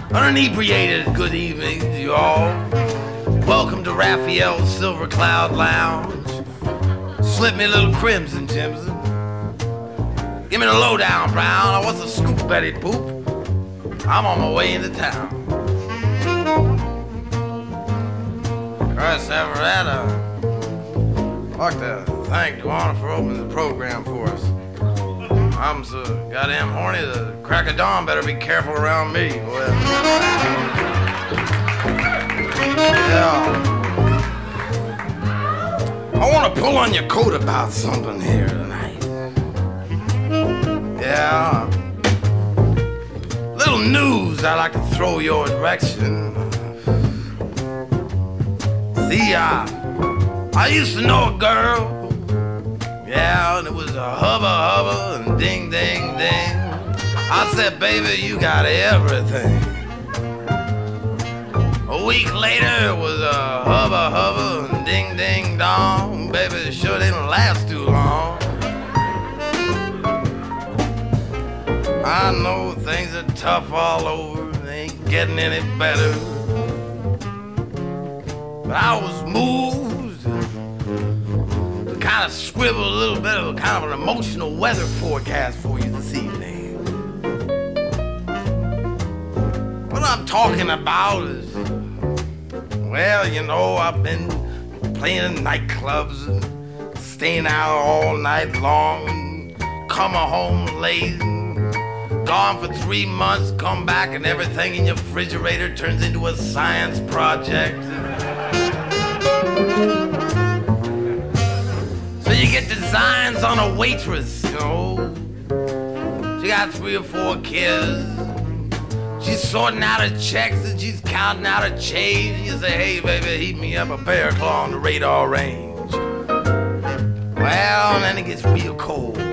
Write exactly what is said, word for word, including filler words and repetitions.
Uninebriated good evening to you all. Welcome to Raphael's Silver Cloud Lounge. Slip me a little crimson, Jimson. Give me the lowdown, Brown. What's the scoop, Betty Boop? I'm on my way into town. Chris Everetta, I'd like to thank Duana for opening the program for us. I'm so goddamn horny, the crack of dawn better be careful around me. Well, yeah. I want to pull on your coat about something here tonight. Yeah. Little news I'd like to throw your direction. See, I, I used to know a girl. Yeah, and it was a hubba hubba and ding ding ding. I said, baby, you got everything. A week later, it was a hubba hubba and ding ding dong. Baby, it sure didn't last too long. I know things are tough all over, they ain't getting any better. But I was moved to kind of scribble a little bit of a kind of an emotional weather forecast for you this evening. What I'm talking about is, well, you know, I've been playing in nightclubs and staying out all night long and coming home late and gone for three months, come back and everything in your refrigerator turns into a science project. So you get designs on a waitress, you know. She got three or four kids. She's sorting out her checks and she's counting out her change. And you say, hey, baby, heat me up a bear claw on the radar range. Well, and then it gets real cold.